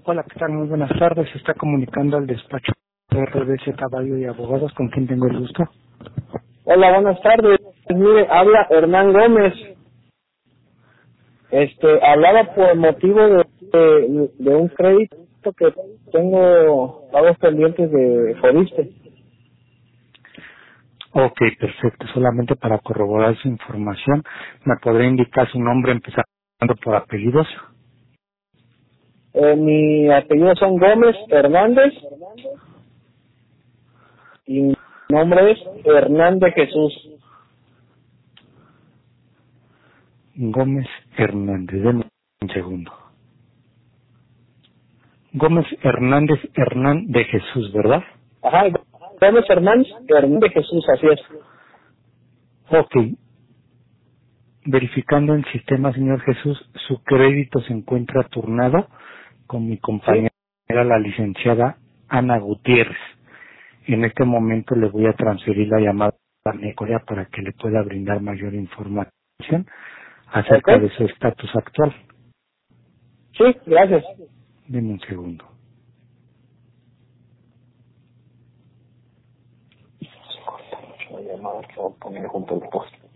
Hola, ¿qué tal? Muy buenas tardes. Se está comunicando al despacho de RBC Caballo y Abogados, con quien tengo el gusto. Hola, buenas tardes. Mire, habla Hernán Gómez. Hablaba por motivo de un crédito que tengo pagos pendientes de Fobiste. Ok, perfecto. Solamente para corroborar su información, ¿me podría indicar su nombre empezando por apellidos? Mi apellido son Gómez Hernández y mi nombre es Hernández Jesús. Gómez Hernández. Denme un segundo. Gómez Hernández Hernán de Jesús, ¿verdad? Ajá, Gómez Hernández Jesús, así es. Ok. Verificando en sistema, señor Jesús, su crédito se encuentra turnado con mi Sí, compañera, la licenciada Ana Gutiérrez. En este momento le voy a transferir la llamada a Nicola para que le pueda brindar mayor información ok. acerca de su estatus actual. Sí, gracias. Deme un segundo. La llamada que voy a poner junto al post.